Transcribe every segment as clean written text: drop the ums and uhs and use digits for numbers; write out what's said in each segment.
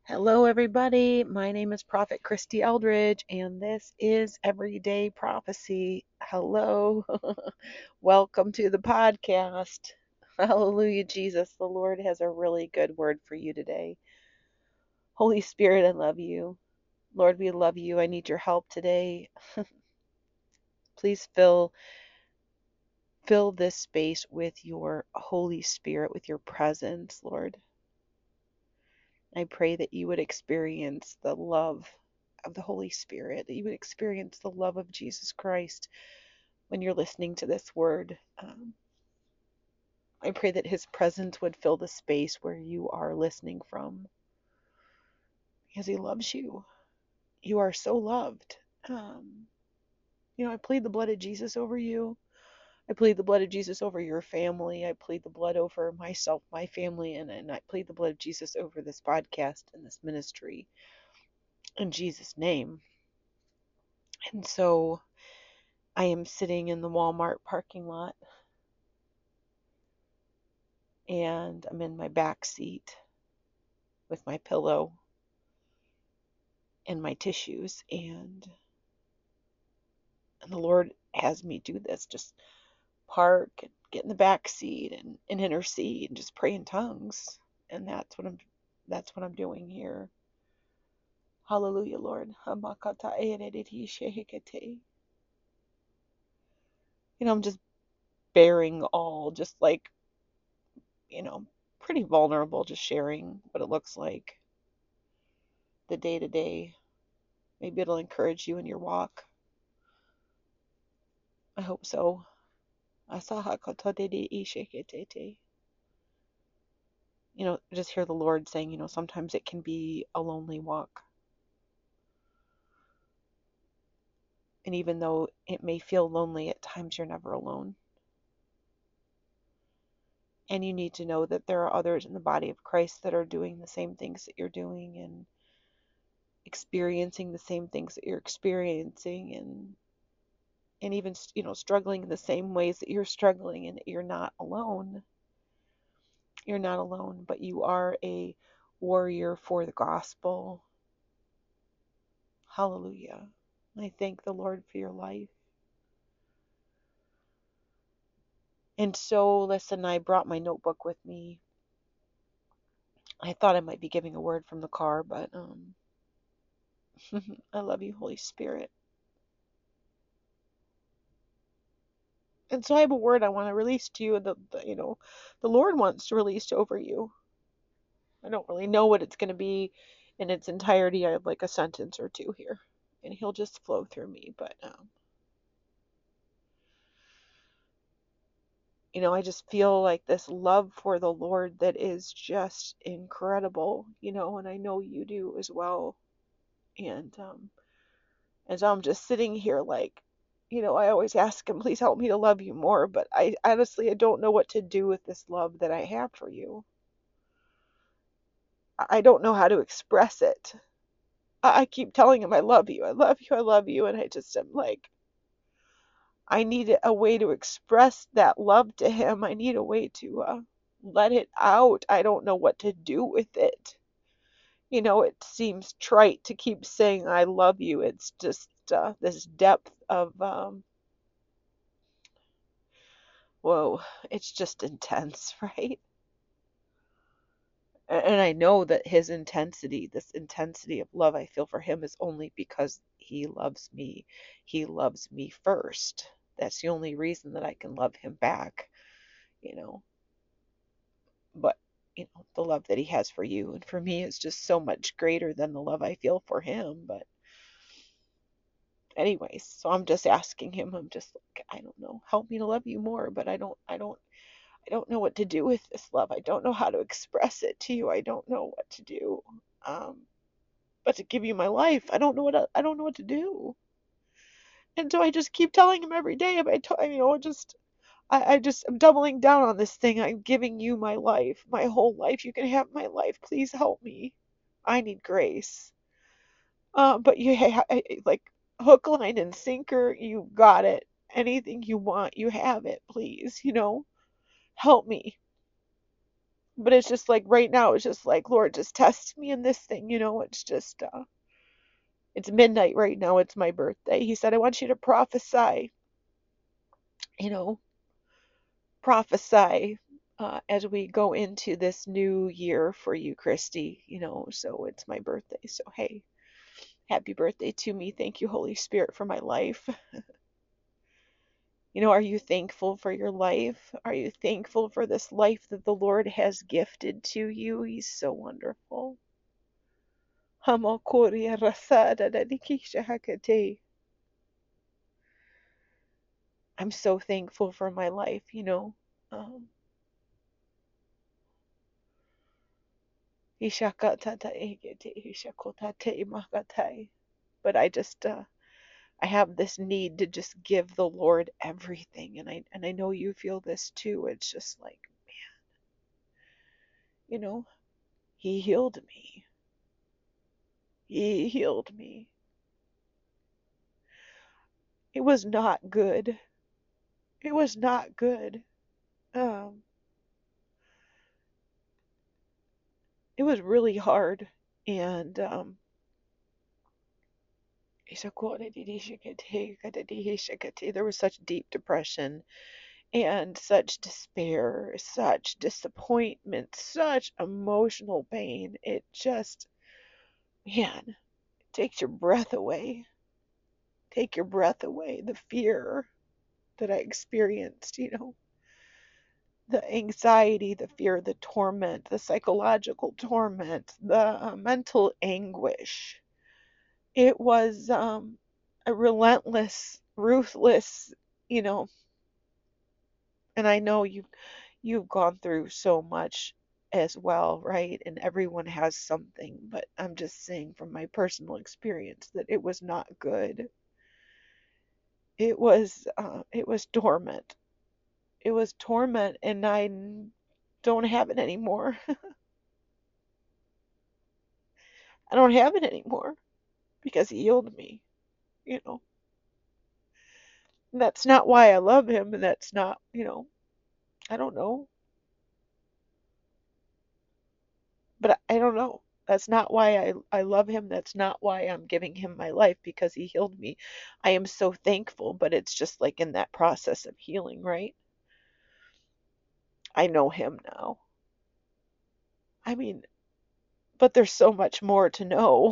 Hello, everybody. My name is Prophet Christy Eldridge, and this is Everyday Prophecy. Hello. Welcome to the podcast. Hallelujah, Jesus. The Lord has a really good word for you today. Holy Spirit, I love you. Lord, we love you. I need your help today. Please fill this space with your Holy Spirit, with your presence, Lord. I pray that you would experience the love of the Holy Spirit, that you would experience the love of Jesus Christ when you're listening to this word. I pray that his presence would fill the space where you are listening from because he loves you. You are so loved. I plead the blood of Jesus over you. I plead the blood of Jesus over your family. I plead the blood over myself, my family, and I plead the blood of Jesus over this podcast and this ministry in Jesus' name. And so I am sitting in the Walmart parking lot and I'm in my back seat with my pillow and my tissues, and the Lord has me do this, just park and get in the back seat and intercede and just pray in tongues. And that's what I'm doing here. Hallelujah, Lord. I'm just bearing all, just like, you know, pretty vulnerable, just sharing what it looks like the day to day. Maybe it'll encourage you in your walk. I hope so. Just hear the Lord saying, sometimes it can be a lonely walk. And even though it may feel lonely at times, you're never alone. And you need to know that there are others in the body of Christ that are doing the same things that you're doing and experiencing the same things that you're experiencing, and even struggling in the same ways that you're struggling, and that you're not alone. You're not alone, but you are a warrior for the gospel. Hallelujah. I thank the Lord for your life. And so, listen, I brought my notebook with me. I thought I might be giving a word from the car, but I love you, Holy Spirit. And so I have a word I want to release to you, and the Lord wants to release over you. I don't really know what it's going to be in its entirety. I have like a sentence or two here, and he'll just flow through me. But I just feel like this love for the Lord that is just incredible, and I know you do as well. And so I'm just sitting here like, I always ask him, please help me to love you more, but I honestly, I don't know what to do with this love that I have for you. I don't know how to express it. I keep telling him, I love you, I love you, I love you, and I just am like, I need a way to express that love to him. I need a way to let it out. I don't know what to do with it. It seems trite to keep saying I love you. It's just this depth of, whoa, it's just intense, right? And I know that his intensity, this intensity of love I feel for him, is only because he loves me. He loves me first. That's the only reason that I can love him back, you know. But, the love that he has for you and for me is just so much greater than the love I feel for him. But anyways, so I'm just asking him, I'm just like, I don't know, help me to love you more, but I don't know what to do with this love. I don't know how to express it to you. I don't know what to do. Um, but to give you my life, I don't know what to do. And so I just keep telling him every day. I'm doubling down on this thing. I'm giving you my life, my whole life. You can have my life. Please help me. I need grace. But like hook, line, and sinker. You got it. Anything you want, you have it. Please, help me. But it's just like right now, it's just like, Lord, just test me in this thing, it's just, it's midnight right now. It's my birthday. He said, I want you to prophesy, you know, prophesy as we go into this new year for you, Christy, so it's my birthday. So, hey, happy birthday to me. Thank you, Holy Spirit, for my life. Are you thankful for your life? Are you thankful for this life that the Lord has gifted to you? He's so wonderful. I'm so thankful for my life. Um, but I have this need to just give the Lord everything, and I know you feel this too. It's just like, you know, he healed me. He healed me. It was not good. It was not good. Um, it was really hard, and there was such deep depression and such despair, such disappointment, such emotional pain. It just, man, it takes your breath away. Take your breath away. The fear that I experienced, the anxiety, the fear, the torment, the psychological torment, the mental anguish. It was a relentless, ruthless, you know, and I know you've gone through so much as well, right? And everyone has something, but I'm just saying from my personal experience that it was not good. It was torment. It was torment, and I don't have it anymore. I don't have it anymore because he healed me, you know. And that's not why I love him, and that's not, I don't know. But I don't know. That's not why I love him. That's not why I'm giving him my life because he healed me. I am so thankful, but it's just like in that process of healing, right? I know him now. I mean, but there's so much more to know.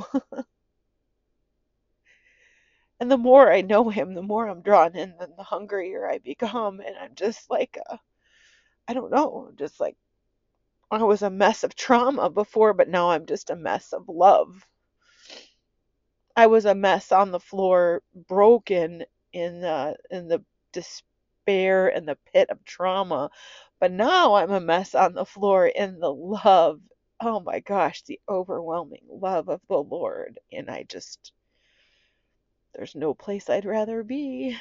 And the more I know him, the more I'm drawn in, then the hungrier I become. And I'm just like, I don't know, just like I was a mess of trauma before, but now I'm just a mess of love. I was a mess on the floor, broken in the despair and the pit of trauma. But now I'm a mess on the floor in the love. Oh my gosh, the overwhelming love of the Lord. And there's no place I'd rather be.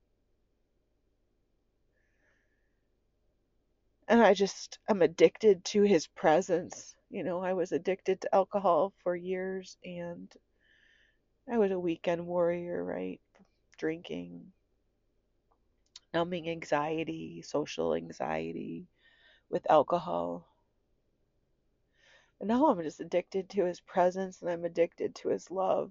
And I'm addicted to his presence. I was addicted to alcohol for years, and I was a weekend warrior, right? Drinking, numbing anxiety, social anxiety with alcohol. And now I'm just addicted to his presence, and I'm addicted to his love,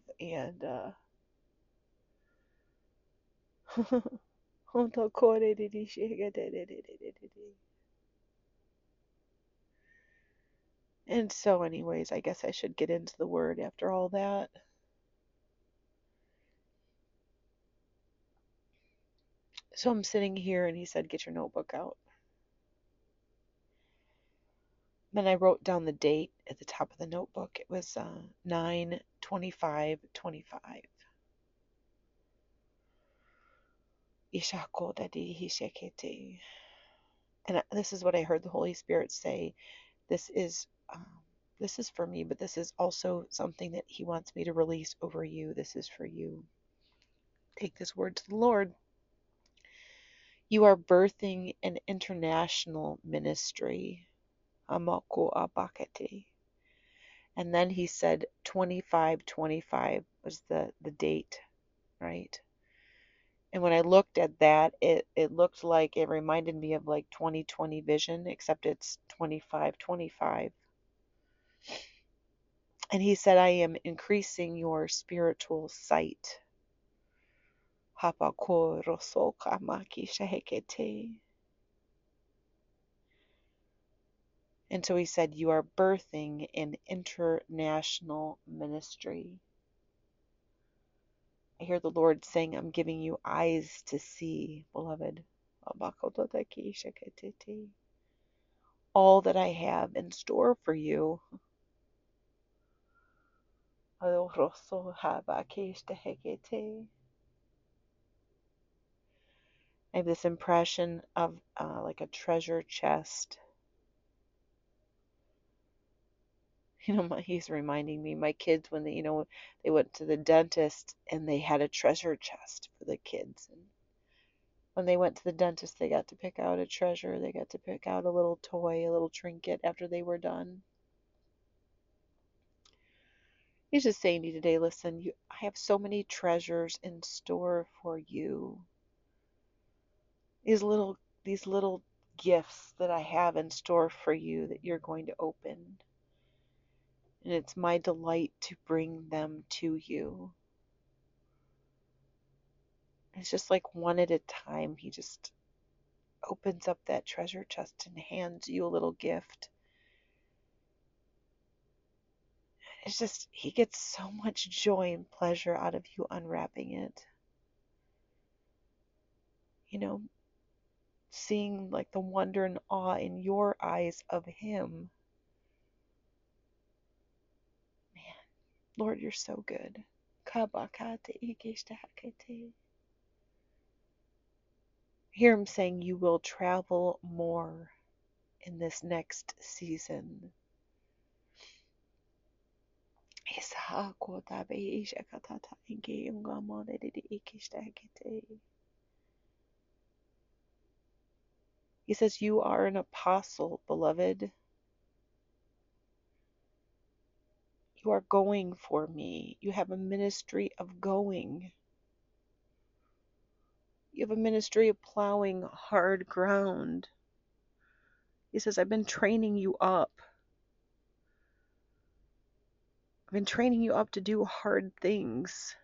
and so anyways, I guess I should get into the word after all that. So I'm sitting here, and he said, get your notebook out. Then I wrote down the date at the top of the notebook. It was 9/25/25. And this is what I heard the Holy Spirit say. This is this is for me, but this is also something that he wants me to release over you. This is for you. Take this word to the Lord. You are birthing an international ministry. Amako abakete. And then he said 25/25 was the date, right? And when I looked at that, it looked like it reminded me of like 2020 vision, except it's 2525. And he said, I am increasing your spiritual sight. And so he said, you are birthing an international ministry. I hear the Lord saying, I'm giving you eyes to see, beloved. All that I have in store for you. I have this impression of like a treasure chest. He's reminding me, my kids, when they went to the dentist and they had a treasure chest for the kids. And when they went to the dentist, they got to pick out a treasure. They got to pick out a little toy, a little trinket after they were done. He's just saying to you today, listen, I have so many treasures in store for you. These little gifts that I have in store for you that you're going to open. And it's my delight to bring them to you. It's just like one at a time. He just opens up that treasure chest and hands you a little gift. It's just, he gets so much joy and pleasure out of you unwrapping it. Seeing like the wonder and awe in your eyes of him. Man, Lord, you're so good. Hear him saying you will travel more in this next season. He says, you are an apostle, beloved. You are going for me. You have a ministry of going. You have a ministry of plowing hard ground. He says, I've been training you up. I've been training you up to do hard things.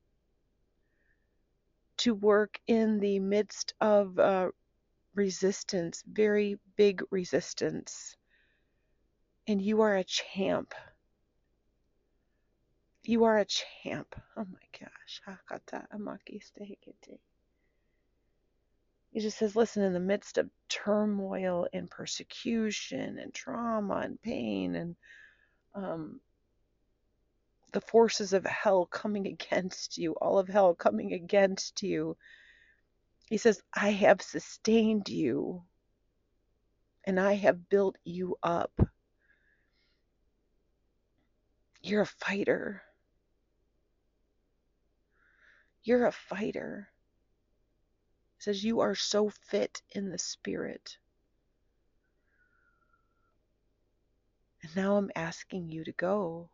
To work in the midst of resistance, very big resistance. And you are a champ. You are a champ. Oh my gosh. He just says, listen, in the midst of turmoil and persecution and trauma and pain and the forces of hell coming against you, all of hell coming against you, he says, I have sustained you and I have built you up. You're a fighter. You're a fighter. He says, you are so fit in the spirit. And now I'm asking you to go.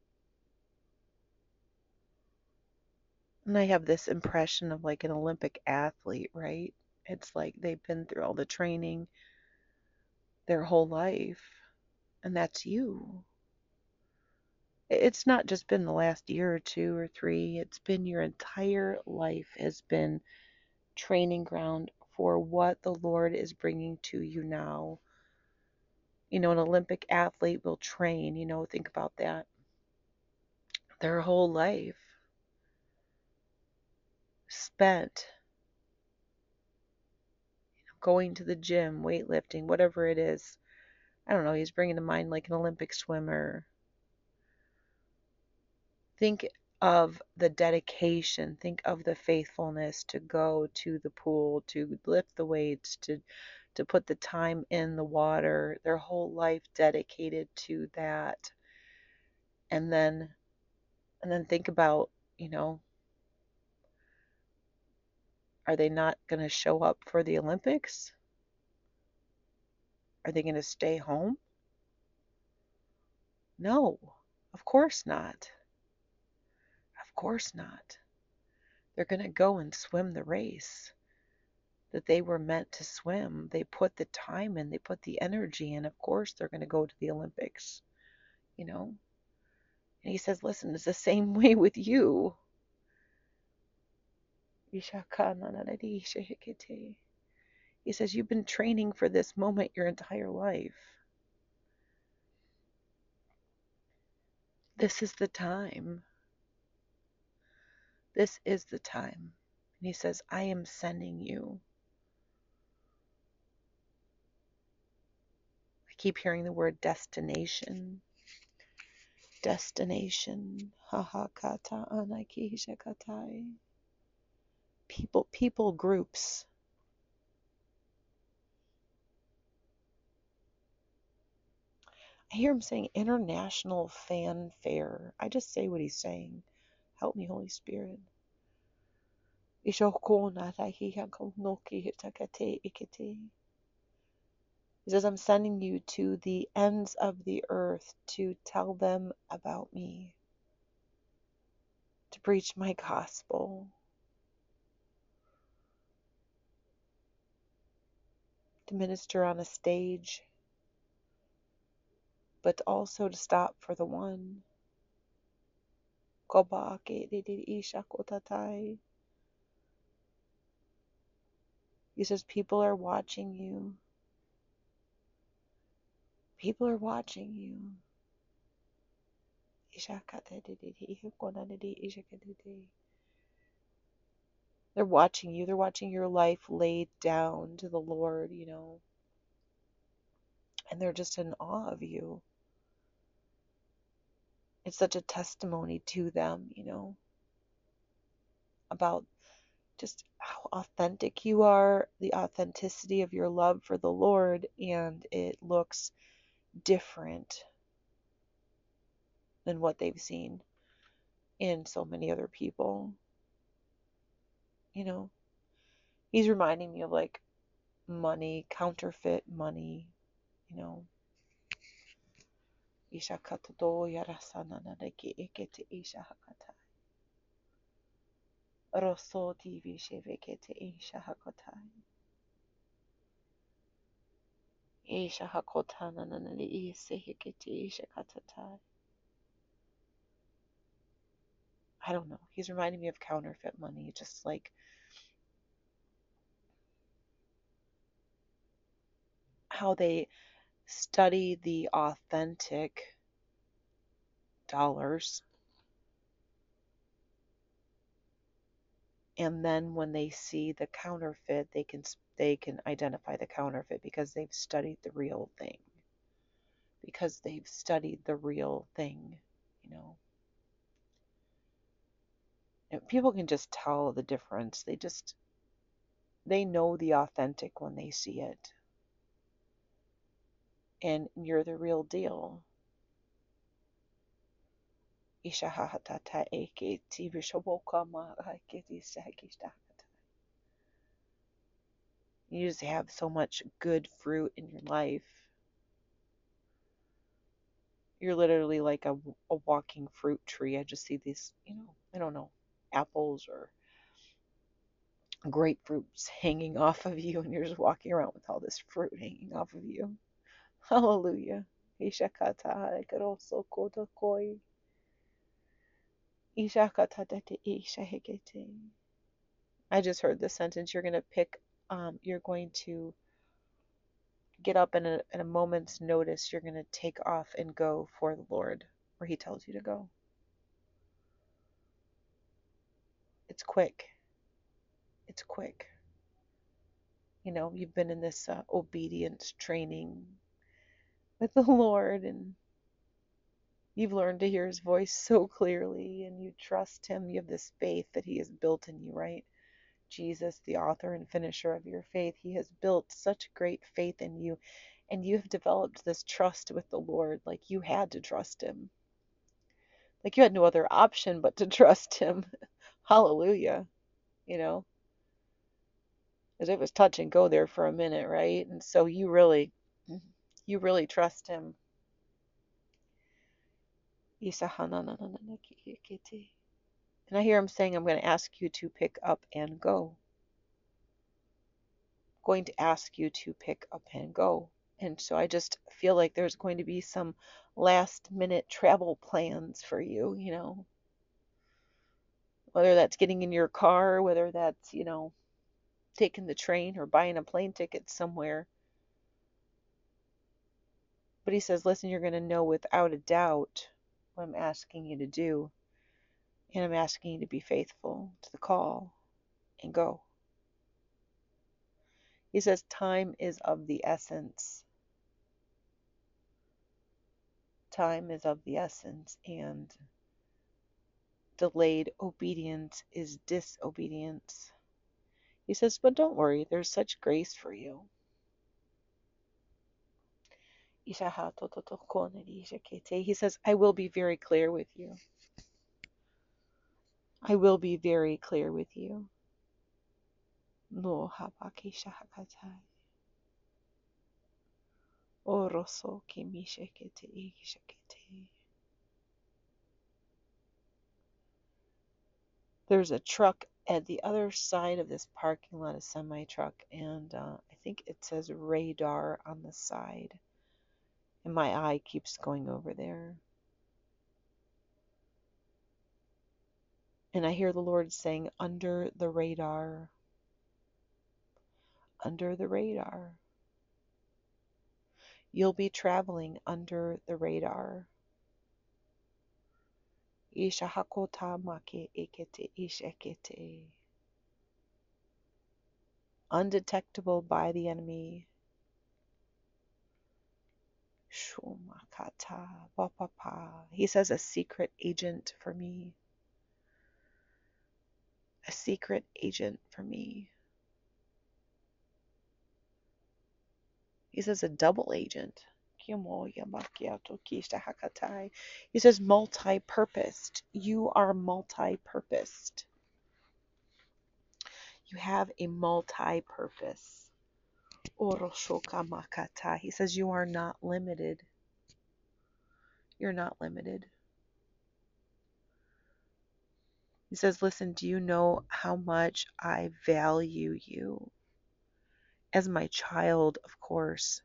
And I have this impression of like an Olympic athlete, right? It's like they've been through all the training their whole life. And that's you. It's not just been the last year or 2 or 3. It's been your entire life has been training ground for what the Lord is bringing to you now. An Olympic athlete will train, think about that. Their whole life spent going to the gym, weightlifting, whatever it is. I don't know, he's bringing to mind like an Olympic swimmer. Think of the dedication, think of the faithfulness to go to the pool, to lift the weights, to put the time in the water, their whole life dedicated to that. And then think about, are they not going to show up for the Olympics? Are they going to stay home? No, of course not. Of course not. They're going to go and swim the race that they were meant to swim. They put the time in, they put the energy in. Of course, they're going to go to the Olympics, you know. And he says, listen, it's the same way with you. He says, you've been training for this moment your entire life. This is the time. This is the time. And he says, I am sending you. I keep hearing the word destination. Destination. Hahakata anakishakatai. People groups. I hear him saying international fanfare. I just say what he's saying. Help me, Holy Spirit. He says, I'm sending you to the ends of the earth to tell them about me, to preach my gospel, to minister on a stage, but also to stop for the one. He says, people are watching you. People are watching you. They're watching you. They're watching your life laid down to the Lord, you know. And they're just in awe of you. It's such a testimony to them, you know, about just how authentic you are, the authenticity of your love for the Lord, and it looks different than what they've seen in so many other people. You know, he's reminding me of like money, counterfeit money, you know. I don't know. He's reminding me of counterfeit money, just like how they study the authentic dollars, and then when they see the counterfeit, they can identify the counterfeit because they've studied the real thing. Because they've studied the real thing, you know. And people can just tell the difference. They know the authentic when they see it. And you're the real deal. You just have so much good fruit in your life. You're literally like a walking fruit tree. I just see these, you know, I don't know, apples or grapefruits hanging off of you, and you're just walking around with all this fruit hanging off of you. Hallelujah. I just heard this sentence. You're going to get up in a moment's notice. You're going to take off and go for the Lord where He tells you to go. It's quick. It's quick. You know, you've been in this obedience training with the Lord, and you've learned to hear His voice so clearly, and you trust Him. You have this faith that He has built in you, right? Jesus, the author and finisher of your faith, He has built such great faith in you, and you have developed this trust with the Lord. Like, you had to trust Him. Like, you had no other option but to trust Him. Hallelujah. You know, because it was touch and go there for a minute, right? And so you really trust Him. And I hear him saying, I'm going to ask you to pick up and go. I'm going to ask you to pick up and go. And so I just feel like there's going to be some last minute travel plans for you, whether that's getting in your car, whether that's, taking the train or buying a plane ticket somewhere. But he says, listen, you're going to know without a doubt what I'm asking you to do. And I'm asking you to be faithful to the call and go. He says, time is of the essence. Time is of the essence, and delayed obedience is disobedience. He says, but don't worry, there's such grace for you. He says, I will be very clear with you. I will be very clear with you. No habakishahakatai. Oroso kimishekete ikishekete. There's a truck at the other side of this parking lot, a semi truck, and I think it says radar on the side. And my eye keeps going over there. And I hear the Lord saying, under the radar. Under the radar. You'll be traveling under the radar. Ishahakota make ekete ishekete. Undetectable by the enemy. Shumakata wapapa. He says, a secret agent for me. A secret agent for me. He says, a double agent. He says, multi-purposed. You are multi-purposed. You have a multi-purpose. He says, you are not limited. You're not limited. He says, listen, do you know how much I value you? As my child, of course.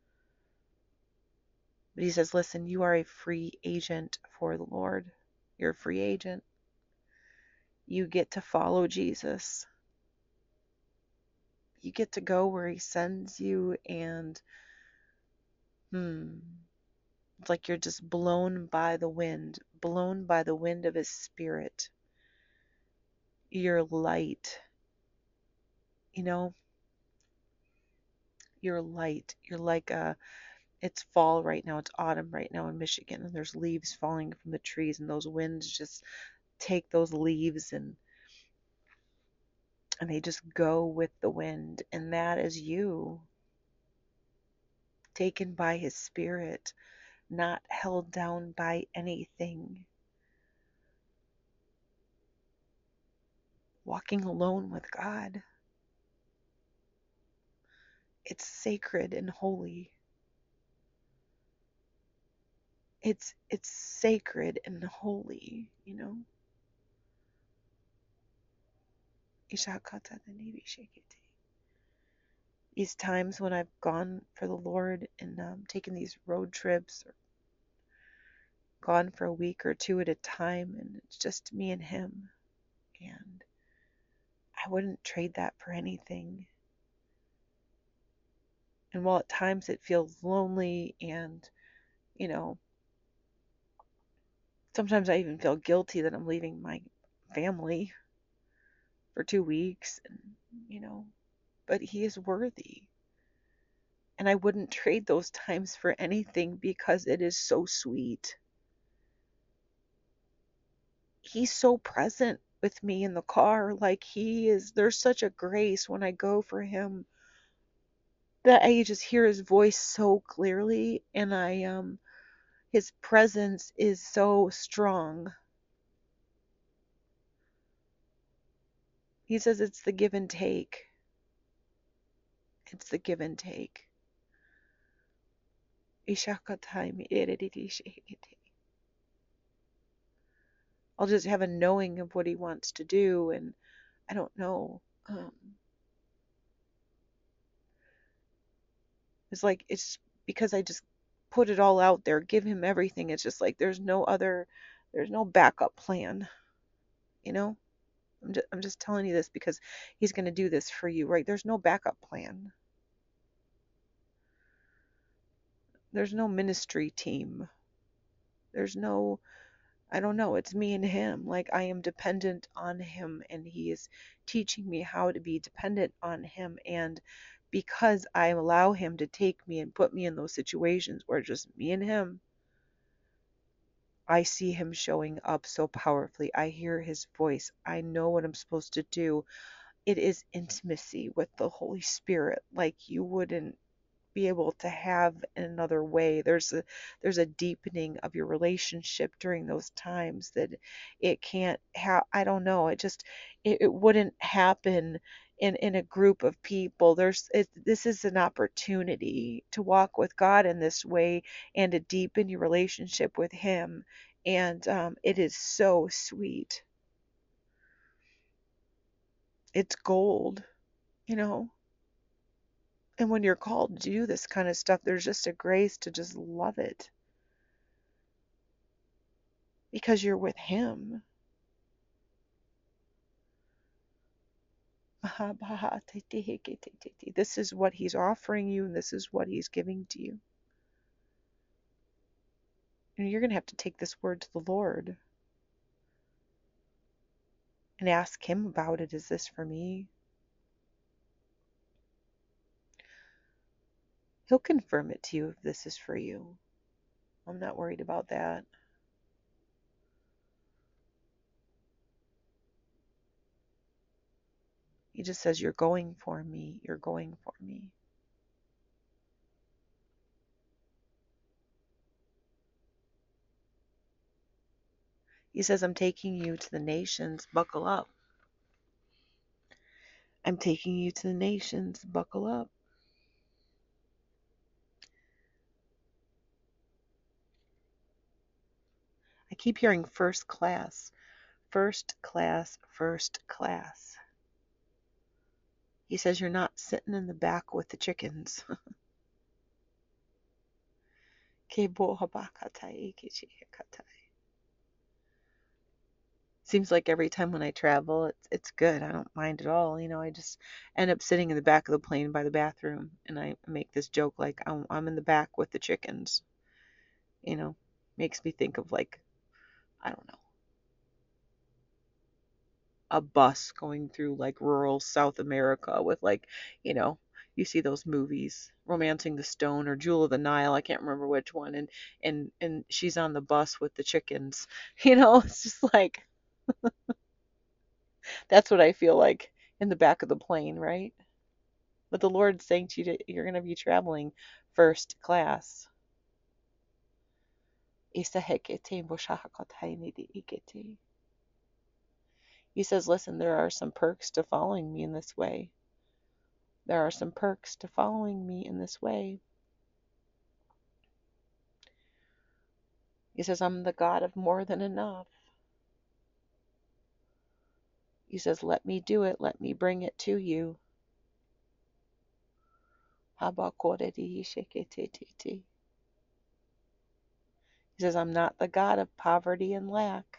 But he says, listen, you are a free agent for the Lord. You're a free agent. You get to follow Jesus. You get to go where he sends you, and it's like you're just blown by the wind of his spirit. You're light. You're light. You're like it's fall right now, it's autumn right now in Michigan, and there's leaves falling from the trees, and those winds just take those leaves and they just go with the wind. And that is you, taken by his spirit, not held down by anything, walking alone with God. It's sacred and holy. It's sacred and holy, These times when I've gone for the Lord and taken these road trips, or gone for a week or two at a time, and it's just me and him, and I wouldn't trade that for anything. And while at times it feels lonely, and sometimes I even feel guilty that I'm leaving my family for 2 weeks, and but he is worthy. And I wouldn't trade those times for anything, because it is so sweet. He's so present with me in the car. Like, there's such a grace when I go for him, that I just hear his voice so clearly, and his presence is so strong. He says it's the give and take. It's the give and take. I'll just have a knowing of what he wants to do, and I don't know. It's like, it's because I just put it all out there, give him everything. It's just like there's no backup plan, you know? I'm just telling you this because he's going to do this for you, right? There's no backup plan. There's no ministry team. There's no, I don't know, it's me and him. Like, I am dependent on him, and he is teaching me how to be dependent on him. And because I allow him to take me and put me in those situations where just me and him, I see him showing up so powerfully. I hear his voice. I know what I'm supposed to do. It is intimacy with the Holy Spirit like you wouldn't be able to have in another way. There's a deepening of your relationship during those times that it can't have. I don't know. It wouldn't happen in a group of people. This is an opportunity to walk with God in this way and to deepen your relationship with Him. And it is so sweet. It's gold, you know. And when you're called to do this kind of stuff, there's just a grace to just love it because you're with Him. This is what He's offering you, and this is what He's giving to you. And you're going to have to take this word to the Lord and ask Him about it. Is this for me? He'll confirm it to you if this is for you. I'm not worried about that. He just says, you're going for me. You're going for me. He says, I'm taking you to the nations. Buckle up. I'm taking you to the nations. Buckle up. I keep hearing first class. First class, first class. He says you're not sitting in the back with the chickens. Seems like every time when I travel, it's good. I don't mind at all. I just end up sitting in the back of the plane by the bathroom, and I make this joke like I'm in the back with the chickens. Makes me think of, like, I don't know, a bus going through like rural South America with, like, you see those movies, Romancing the Stone or Jewel of the Nile, I can't remember which one, and she's on the bus with the chickens. It's just like that's what I feel like in the back of the plane, right? But the Lord's saying to you, you're going to be traveling first class. He says, listen, there are some perks to following me in this way. There are some perks to following me in this way. He says, I'm the God of more than enough. He says, let me do it. Let me bring it to you. He says, I'm not the God of poverty and lack.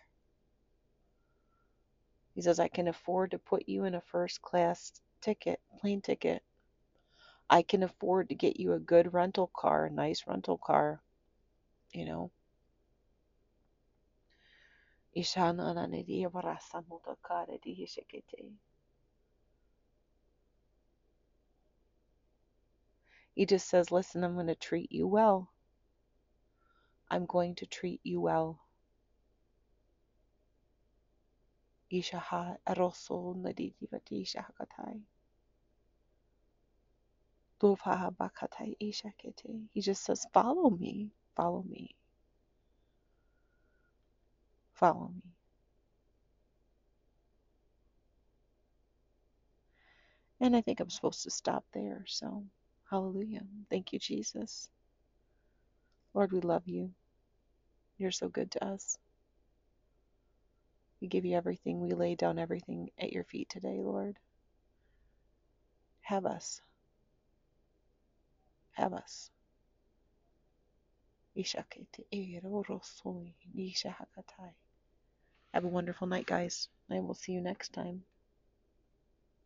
He says, I can afford to put you in a first class ticket, plane ticket. I can afford to get you a good rental car, a nice rental car, you know. He just says, listen, I'm going to treat you well. I'm going to treat you well. Ishaha eroso nadidivati shahakatai. Dovaha bakatai ishakete. He just says, follow me, follow me, follow me. And I think I'm supposed to stop there. So, hallelujah. Thank you, Jesus. Lord, we love you. You're so good to us. We give you everything. We lay down everything at your feet today, Lord. Have us. Have us. Have a wonderful night, guys. I will see you next time.